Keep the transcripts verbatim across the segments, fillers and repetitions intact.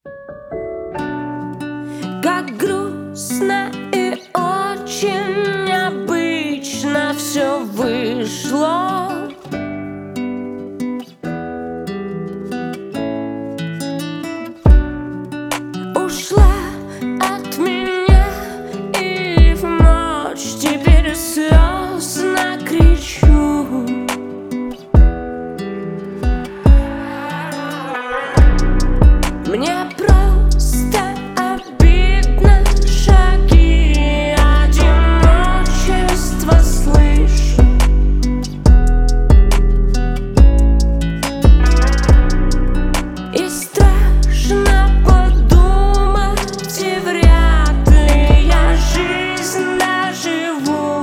Как грустно и очень необычно все вышло. Ушла от меня и в ночь теперь слезно кричу. Мне просто обидно, шаги одиночества слышу. И страшно подумать, и вряд ли я жизнь доживу.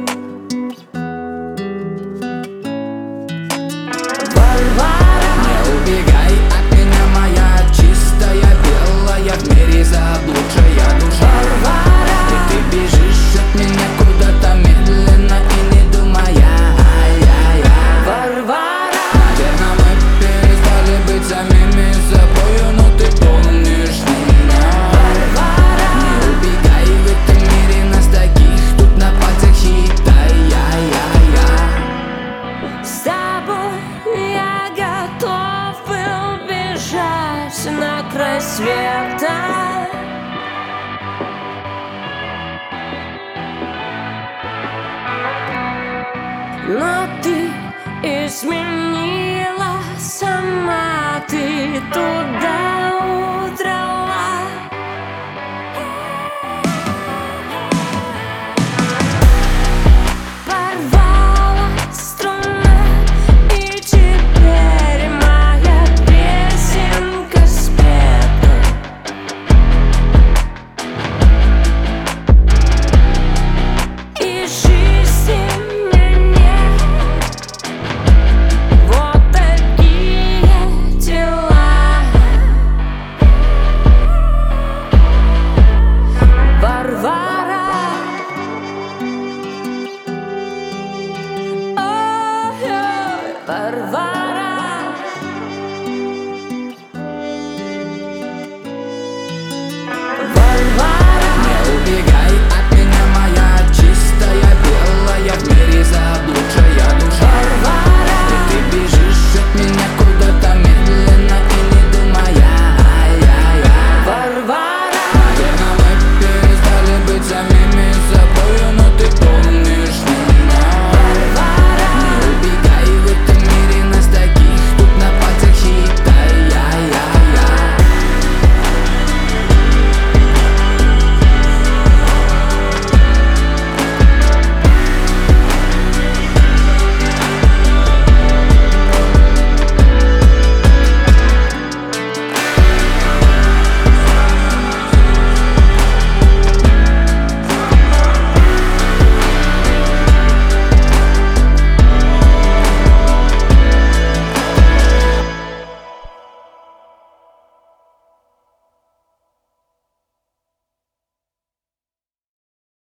Варвара, не убегай от меня, моя чистая белая, в мире заблудшая душа. Варвара, И ты бежишь от меня куда-то медленно и не думая. Ай-яй-яй. Варвара, Наверное, мы перестали быть самими собою, но ты помнишь меня. Варвара, Не убегай, в этом мире нас таких тут на пальцах считай. Яй-яй-яй. с тобой я готов был бежать на край света. Но ты изменила сама, ты туда